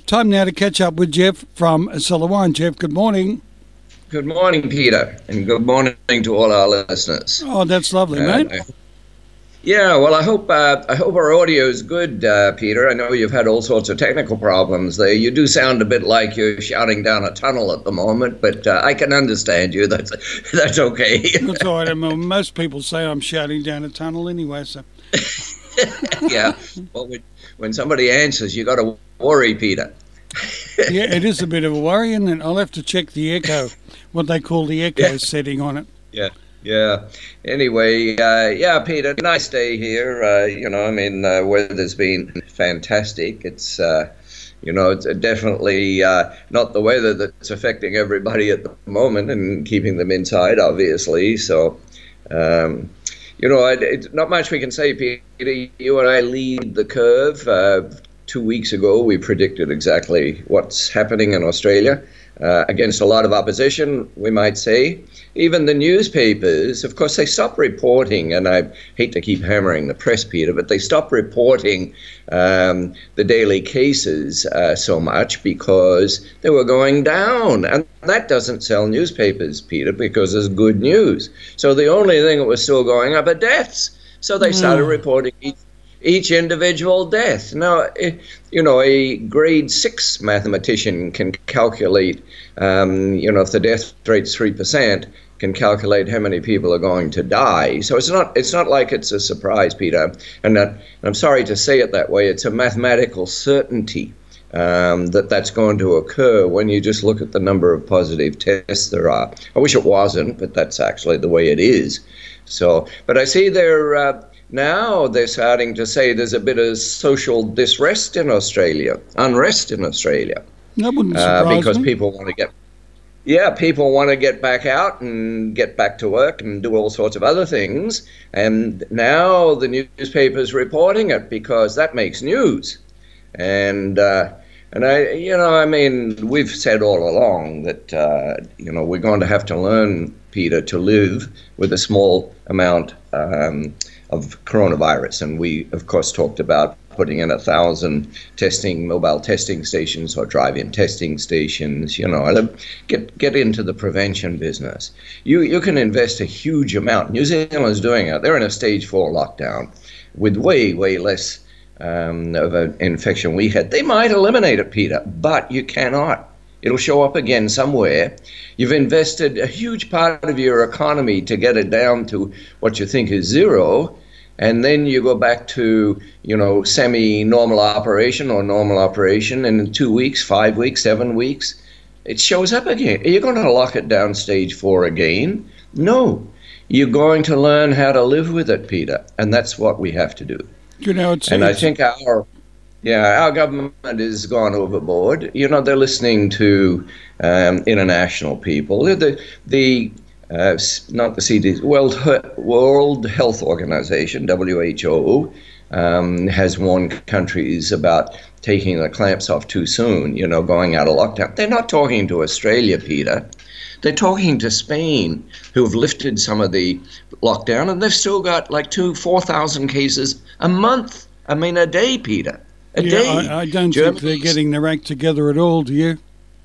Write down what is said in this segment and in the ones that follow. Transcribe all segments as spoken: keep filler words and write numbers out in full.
Time now to catch up with Jeff from Siloam. Jeff, good morning. Good morning, Peter, and good morning to all our listeners. Oh, that's lovely, Uh, mate. I- Yeah, well, I hope uh, I hope our audio is good, uh, Peter. I know you've had all sorts of technical problems there. You do sound a bit like you're shouting down a tunnel at the moment, but uh, I can understand you. That's that's okay. That's all right. I mean, most people say I'm shouting down a tunnel anyway, so. Yeah. Well, when, when somebody answers, you got to worry, Peter. Yeah, it is a bit of a worry, and then I'll have to check the echo, what they call the echo Yeah. setting on it. Yeah. Yeah. Anyway, uh, yeah, Peter, nice day here. Uh, you know, I mean, uh, weather's been fantastic. It's, uh, you know, it's definitely uh, not the weather that's affecting everybody at the moment and keeping them inside, obviously. So, um, you know, it, it's not much we can say, Peter. You and I lead the curve. Uh, two weeks ago, we predicted exactly what's happening in Australia. Uh, against a lot of opposition, we might say. Even the newspapers, of course, they stopped reporting, and I hate to keep hammering the press, Peter, but they stopped reporting um, the daily cases uh, so much because they were going down. And that doesn't sell newspapers, Peter, because it's good news. So the only thing that was still going up are deaths. So they started Mm. reporting each each individual death. Now, eh, you know, a grade six mathematician can calculate, um, you know, if the death rate's three percent, can calculate how many people are going to die. So it's not it's not like it's a surprise, Peter. And that, I'm sorry to say it that way, it's a mathematical certainty um, that that's going to occur when you just look at the number of positive tests there are. I wish it wasn't, but that's actually the way it is. So, but I see they're... Uh, Now they're starting to say there's a bit of social disrest in Australia, unrest in Australia, That wouldn't uh, surprise because me. people want to get, yeah, people want to get back out and get back to work and do all sorts of other things. And now the newspaper's reporting it because that makes news. And uh, and I, you know, I mean, we've said all along that uh, you know we're going to have to learn, Peter, to live with a small amount Um, of coronavirus, and we of course talked about putting in a thousand testing mobile testing stations or drive-in testing stations, you know, and get get into the prevention business. You you can invest a huge amount. New Zealand's doing it. They're in a stage four lockdown with way way less um, of an infection we had. They might eliminate it, Peter, but you cannot. It'll show up again somewhere. You've invested a huge part of your economy to get it down to what you think is zero, and then you go back to, you know, semi-normal operation or normal operation, and in two weeks, five weeks, seven weeks, it shows up again. Are you going to lock it down stage four again? No. You're going to learn how to live with it, Peter, and that's what we have to do. You know, it's, And I it's- think our Yeah, our government has gone overboard. You know, they're listening to um, international people. The the uh, s- not the C D C, World He- World Health Organization, W H O, um, has warned countries about taking the clamps off too soon. You know, going out of lockdown. They're not talking to Australia, Peter. They're talking to Spain, who have lifted some of the lockdown, and they've still got like two, four thousand cases a month. I mean, a day, Peter. A yeah, day. I, I don't think Germany's- they're getting their act together at all, do you?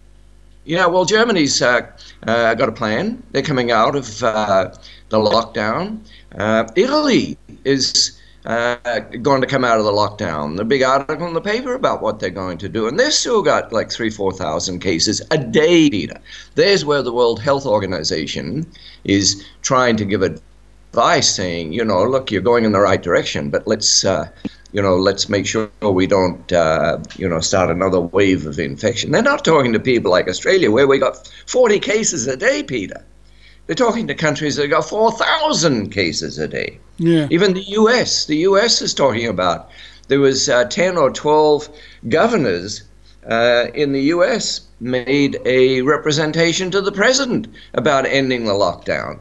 Yeah, well, Germany's uh, uh, got a plan. They're coming out of uh, the lockdown. Uh, Italy is uh, going to come out of the lockdown. The big article in the paper about what they're going to do. And they've still got like three, four thousand cases a day, Peter. There's where the World Health Organization is trying to give advice, saying, you know, look, you're going in the right direction, but let's... Uh, you know, let's make sure we don't, uh, you know, start another wave of infection. They're not talking to people like Australia, where we got forty cases a day, Peter. They're talking to countries that got four thousand cases a day. Yeah. Even the U S, the U S is talking about, there was uh, ten or twelve governors uh, in the U S made a representation to the president about ending the lockdown.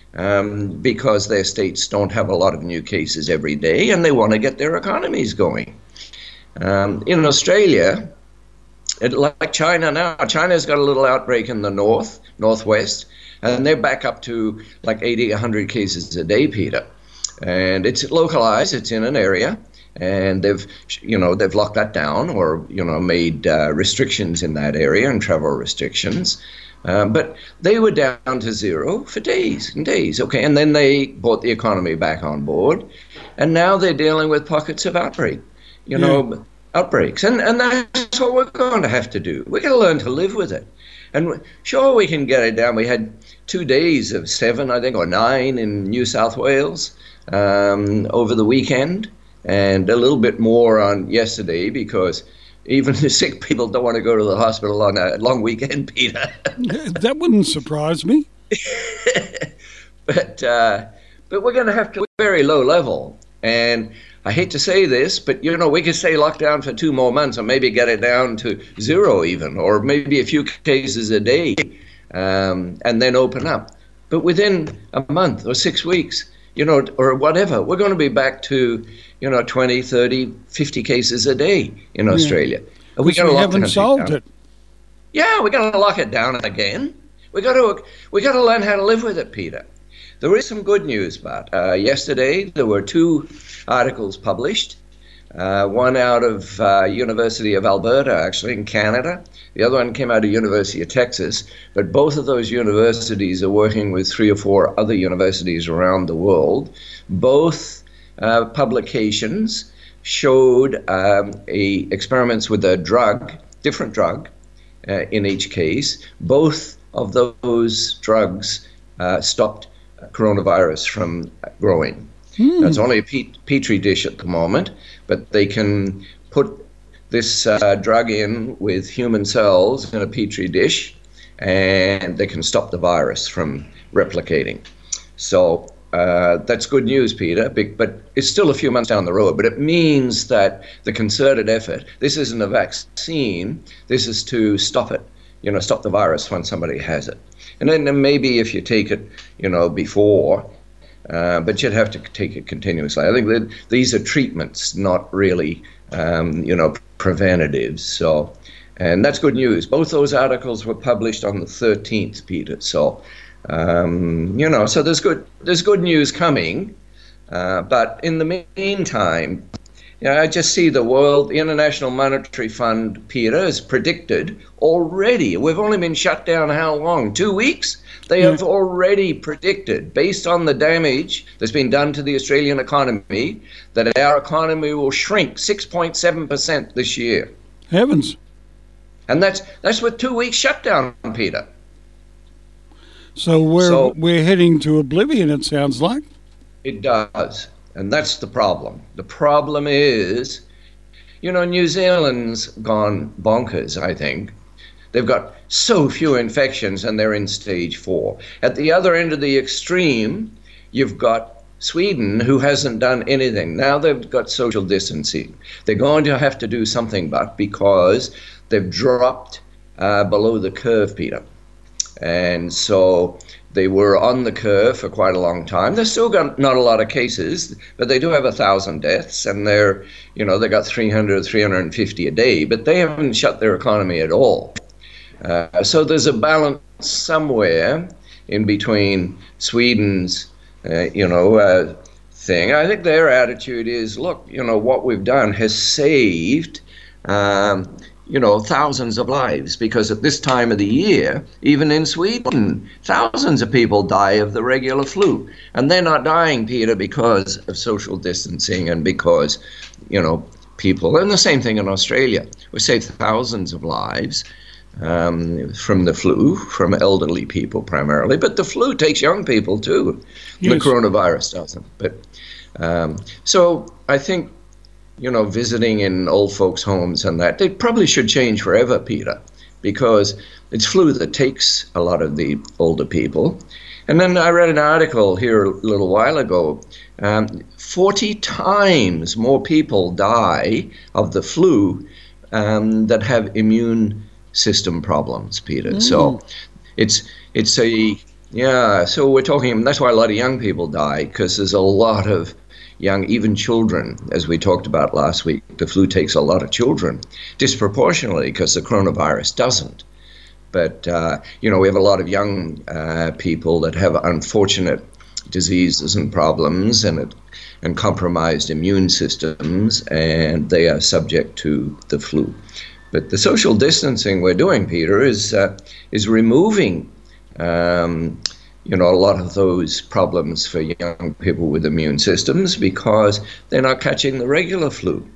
Um, because their states don't have a lot of new cases every day, and they want to get their economies going. Um, in Australia, it, like China now, China's got a little outbreak in the north, northwest, and they're back up to like eighty, one hundred cases a day, Peter. And it's localized, it's in an area, and they've, you know, they've locked that down, or, you know, made uh, restrictions in that area and travel restrictions. Uh, but they were down to zero for days and days, okay, and then they brought the economy back on board, and now they're dealing with pockets of outbreak, you Yeah. know, outbreaks, and and that's what we're going to have to do. We're going to learn to live with it, and sure, we can get it down. We had two days of seven, I think, or nine in New South Wales um, over the weekend, and a little bit more on yesterday, because even the sick people don't want to go to the hospital on a long weekend, Peter. That wouldn't surprise me. but uh, but we're going to have to be very low level. And I hate to say this, but, you know, we could stay locked down for two more months, or maybe get it down to zero even, or maybe a few cases a day, um, and then open up. But within a month or six weeks, you know, or whatever, we're going to be back to, you know, twenty, thirty, fifty cases a day in Australia. Are we Because going we to lock haven't the country solved down? it. Yeah, we're going to lock it down again. We got to we got to learn how to live with it, Peter. There is some good news, but uh, yesterday there were two articles published. Uh, one out of uh, University of Alberta, actually, in Canada. The other one came out of University of Texas. But both of those universities are working with three or four other universities around the world. Both uh, publications showed um, a experiments with a drug, different drug, uh, in each case. Both of those drugs uh, stopped coronavirus from growing. Hmm. Now, it's only a pe- petri dish at the moment, but they can put this uh, drug in with human cells in a petri dish, and they can stop the virus from replicating. So uh, that's good news, Peter, but it's still a few months down the road. But it means that the concerted effort, this isn't a vaccine, this is to stop it, you know, stop the virus when somebody has it. And then maybe if you take it, you know, before, uh, but you'd have to take it continuously. I think that these are treatments, not really, um, you know, preventatives. So, and that's good news. Both those articles were published on the thirteenth, Peter. So, um, you know, so there's good, there's good news coming. Uh, but in the meantime, you know, I just see the world, the International Monetary Fund, Peter, has predicted already. We've only been shut down how long? Two weeks? They Yeah. have already predicted, based on the damage that's been done to the Australian economy, that our economy will shrink six point seven percent this year. Heavens. And that's that's with two weeks shutdown, Peter. So we're, So- we're heading to oblivion, it sounds like. It does. And that's the problem. The problem is, you know, New Zealand's gone bonkers, I think. They've got so few infections and they're in stage four. At the other end of the extreme, you've got Sweden, who hasn't done anything. Now they've got social distancing. They're going to have to do something, but because they've dropped uh, below the curve, Peter. And so they were on the curve for quite a long time. They've still got not a lot of cases, but they do have a thousand deaths, and they're, you know, they got three hundred, three hundred fifty a day, but they haven't shut their economy at all. Uh, so there's a balance somewhere in between Sweden's, uh, you know, uh, thing. I think their attitude is, look, you know, what we've done has saved, um, you know, thousands of lives, because at this time of the year, even in Sweden, thousands of people die of the regular flu. And they're not dying, Peter, because of social distancing and because, you know, people, and the same thing in Australia. We saved thousands of lives um, from the flu, from elderly people primarily, but the flu takes young people too. Yes. The coronavirus doesn't. But um, so I think, you know, visiting in old folks' homes and that, they probably should change forever, Peter, because it's flu that takes a lot of the older people. And then I read an article here a little while ago, um, forty times more people die of the flu um, that have immune system problems, Peter. Mm. So it's it's a, yeah, so we're talking, that's why a lot of young people die, because there's a lot of young, even children, as we talked about last week. The flu takes a lot of children, disproportionately, because the coronavirus doesn't. But, uh, you know, we have a lot of young uh, people that have unfortunate diseases and problems, and it and compromised immune systems, and they are subject to the flu. But the social distancing we're doing, Peter, is uh, is removing, um, you know, a lot of those problems for young people with immune systems because they're not catching the regular flu.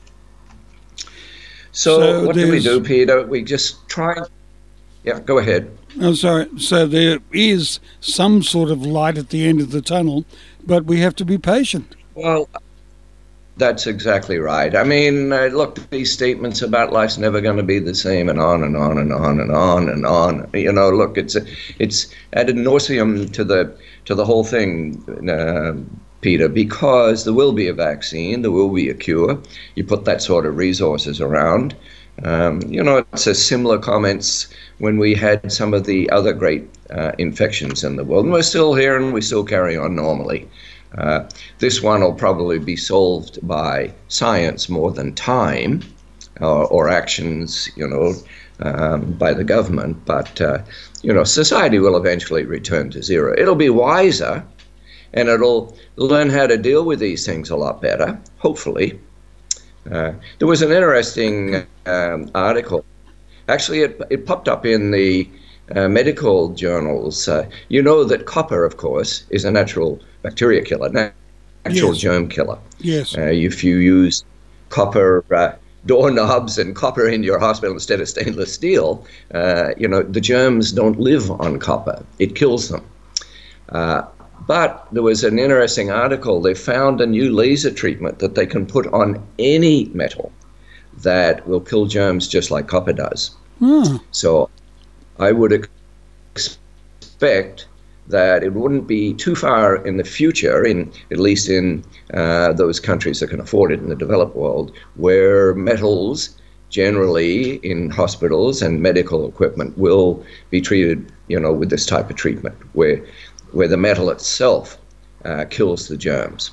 So, So what do we there's- do, Peter? We just try. Yeah, go ahead. Oh, sorry. So there is some sort of light at the end of the tunnel, but we have to be patient. Well, that's exactly right. I mean, uh, look, these statements about life's never going to be the same, and on and on and on and on and on. You know, look, it's it's ad nauseum to the to the whole thing, uh, Peter, because there will be a vaccine, there will be a cure. You put that sort of resources around. Um, you know, it's a similar comments when we had some of the other great uh, infections in the world, and we're still here and we still carry on normally. Uh, this one will probably be solved by science more than time or, or actions, you know, um, by the government. But, uh, you know, society will eventually return to zero. It'll be wiser and it'll learn how to deal with these things a lot better, hopefully. Uh, there was an interesting um, article. Actually, it, it popped up in the uh, medical journals. Uh, you know that copper, of course, is a natural bacteria killer, na- natural Yes. germ killer. Yes. Uh, if you use copper uh, doorknobs and copper in your hospital instead of stainless steel, uh, you know, the germs don't live on copper. It kills them. Uh, but there was an interesting article. They found a new laser treatment that they can put on any metal that will kill germs just like copper does. Hmm. So I would ex- expect that it wouldn't be too far in the future, in at least in uh, those countries that can afford it in the developed world, where metals generally in hospitals and medical equipment will be treated, you know, with this type of treatment, where where the metal itself uh, kills the germs.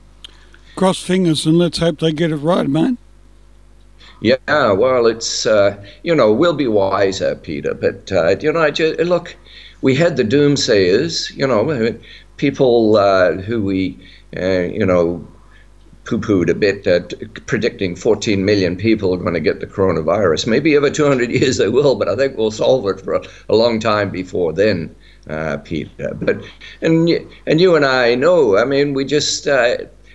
Cross fingers and let's hope they get it right, mate. Yeah, well, it's, uh, you know, we'll be wiser, Peter, but, uh, you know, I just, look, we had the doomsayers, you know, people uh, who we, uh, you know, poo-pooed a bit, uh, t- predicting fourteen million people are going to get the coronavirus. Maybe over two hundred years they will, but I think we'll solve it for a, a long time before then, uh, Peter. But, and, y- and you and I know, I mean, we just, uh,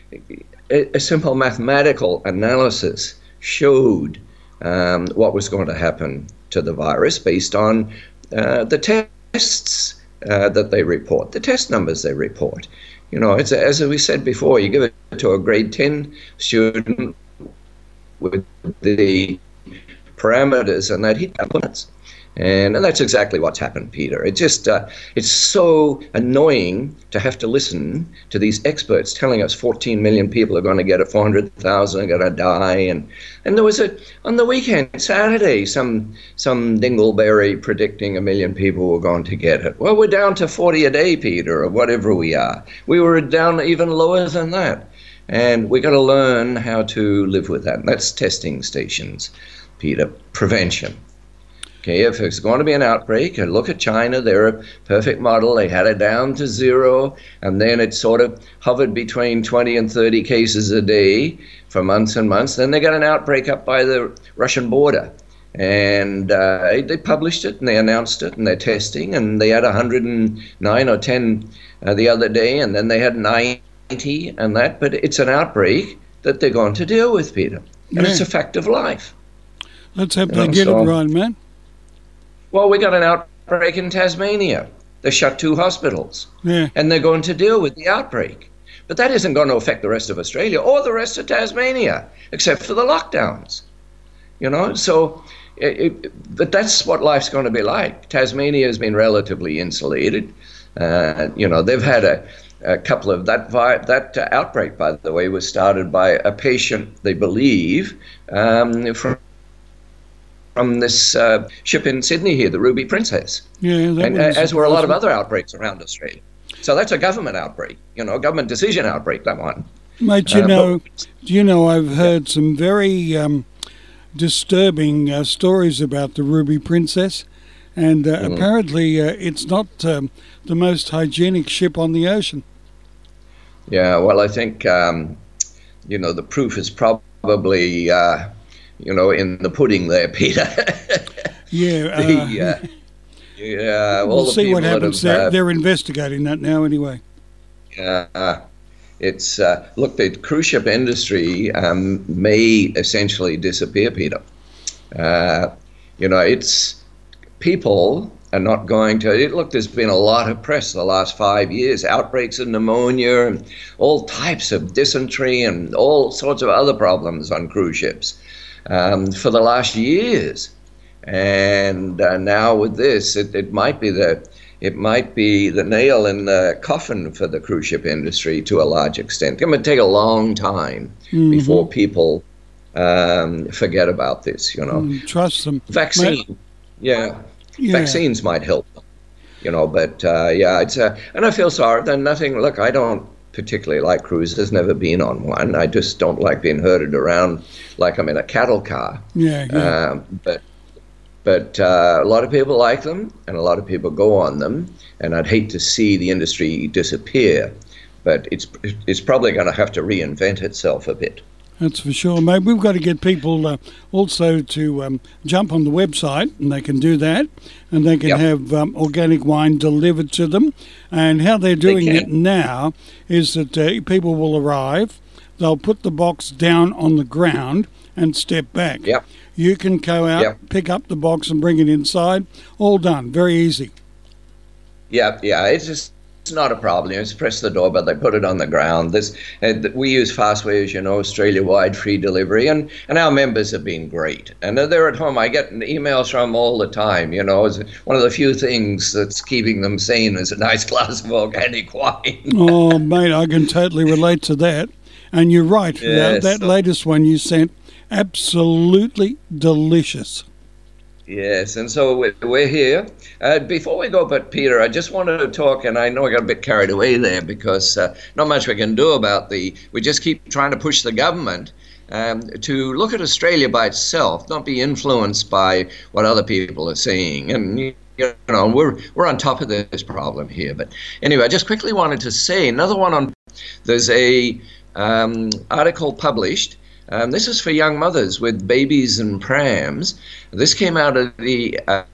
a, a simple mathematical analysis showed um, what was going to happen to the virus based on uh, the tests uh, that they report, the test numbers they report. You know, it's as we said before, you give it to a grade ten student with the parameters and that hit limits. And, and that's exactly what's happened, Peter. It just, uh, it's so annoying to have to listen to these experts telling us fourteen million people are going to get it, four hundred thousand are going to die. And, and there was a, on the weekend, Saturday, some, some dingleberry predicting a million people were going to get it. Well, we're down to forty a day, Peter, or whatever we are. We were down even lower than that. And we got to learn how to live with that. And that's testing stations, Peter, prevention. Okay, if there's going to be an outbreak, and look at China, they're a perfect model. They had it down to zero, and then it sort of hovered between twenty and thirty cases a day for months and months. Then they got an outbreak up by the Russian border, and uh, they published it, and they announced it, and they're testing, and they had one hundred nine or ten uh, the other day, and then they had ninety and that, but it's an outbreak that they're going to deal with, Peter, and Yeah. it's a fact of life. Let's hope You they know, get so- it right, mate. Well, we got an outbreak in Tasmania. They shut two hospitals, Yeah. and they're going to deal with the outbreak. But that isn't going to affect the rest of Australia or the rest of Tasmania, except for the lockdowns. You know, so, it, it, but that's what life's going to be like. Tasmania has been relatively insulated. Uh, you know, they've had a, a couple of that vi- that uh, outbreak, by the way, was started by a patient, they believe, um, from. from this uh, ship in Sydney here, the Ruby Princess, Yeah, that and was as were a lot of surprising. other outbreaks around Australia. So that's a government outbreak, you know, a government decision outbreak, that one. Mate, you Uh, know, do you know, I've heard some very um, disturbing uh, stories about the Ruby Princess, and uh, Mhm. apparently uh, it's not um, the most hygienic ship on the ocean. Yeah, well, I think, um, you know, the proof is probably, uh, you know, in the pudding there, Peter. Yeah. Uh, the, uh, yeah, all we'll the see people what happens. that have, They're, uh, they're investigating that now anyway. uh, it's, uh, look, the cruise ship industry um, may essentially disappear, Peter. Uh, you know, it's people are not going to. It, look, there's been a lot of press the last five years, outbreaks of pneumonia and all types of dysentery and all sorts of other problems on cruise ships um, for the last years. And uh, now with this, it, it might be the it might be the nail in the coffin for the cruise ship industry to a large extent. It might take a long time mm-hmm. before people um, forget about this. You know, mm, trust them. Vaccine, My, yeah. yeah, vaccines might help them. You know, but uh, yeah, it's uh, and I feel sorry. Then nothing. Look, I don't particularly like cruises. Never been on one. I just don't like being herded around like I'm in a cattle car. Yeah, yeah. Um, but. But uh, a lot of people like them, and a lot of people go on them, and I'd hate to see the industry disappear, but it's it's probably going to have to reinvent itself a bit. That's for sure, mate. We've got to get people uh, also to um, jump on the website, and they can do that, and they can yep. have um, organic wine delivered to them. And how they're doing they it now is that uh, people will arrive, they'll put the box down on the ground and step back. Yep. You can go out, yep. pick up the box and bring it inside. All done. Very easy. Yeah, yeah. It's just it's not a problem. You just press the doorbell, they put it on the ground. This uh, we use Fastway, as you know, Australia-wide free delivery, and, and our members have been great. And they're at home. I get emails from them all the time. You know, it's one of the few things that's keeping them sane is a nice glass of organic wine. Oh, mate, I can totally relate to that. And you're right. Yes. That, that latest one you sent, absolutely delicious. Yes, and so we're here. Uh, before we go, but Peter, I just wanted to talk, and I know I got a bit carried away there because uh, not much we can do about the, we just keep trying to push the government um, to look at Australia by itself, not be influenced by what other people are saying. And, you know, we're, we're on top of this problem here. But anyway, I just quickly wanted to say another one on, there's a um, article published. Um, this is for young mothers with babies and prams. This came out of the uh,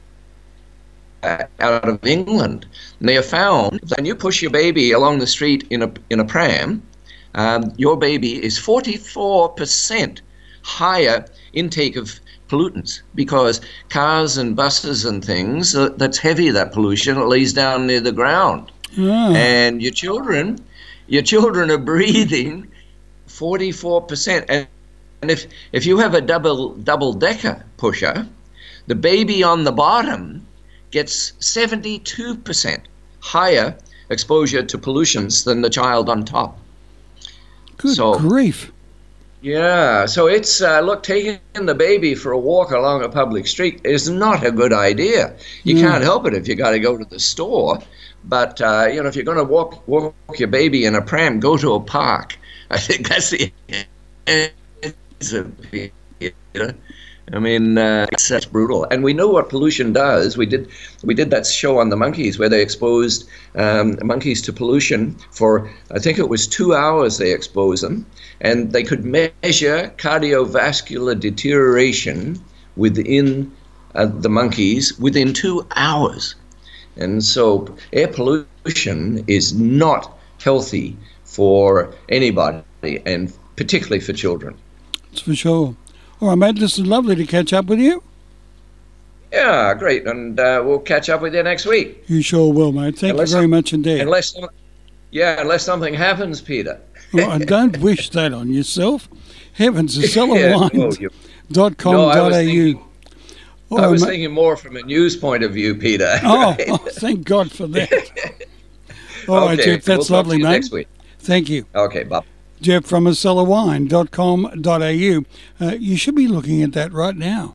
out of England. And they have found that when you push your baby along the street in a in a pram, um, your baby is forty-four percent higher intake of pollutants because cars and buses and things, uh, that's heavy, that pollution, it lays down near the ground. Yeah. And your children, your children are breathing forty-four percent. And, and if if you have a double double decker pusher, the baby on the bottom gets seventy-two percent higher exposure to pollutions than the child on top. Good so, grief. Yeah, so it's, uh, look, taking the baby for a walk along a public street is not a good idea. You Yeah. can't help it if you got to go to the store. But, uh, you know, if you're going to walk walk your baby in a pram, go to a park. I think that's the answer, you know? I mean, uh, it's, that's brutal. And we know what pollution does. We did we did that show on the monkeys where they exposed um, monkeys to pollution for, I think it was two hours they exposed them. And they could measure cardiovascular deterioration within uh, the monkeys within two hours. And so air pollution is not healthy for anybody, and particularly for children. That's for sure. All right, mate, this is lovely to catch up with you. Yeah, great. And uh, we'll catch up with you next week. You sure will, mate. Thank unless you very some, much indeed. Unless, yeah, unless something happens, Peter. Well, I don't wish that on yourself. Heavens, a yeah, well, dot com dot a u. No, I was, thinking, I was thinking more from a news point of view, Peter. Oh, oh thank God for that. All okay, right, Jeff, that's we'll lovely, mate. Next week. Thank you. Okay, bye. Jeff from a cellar wine dot com dot a u. Uh, you should be looking at that right now.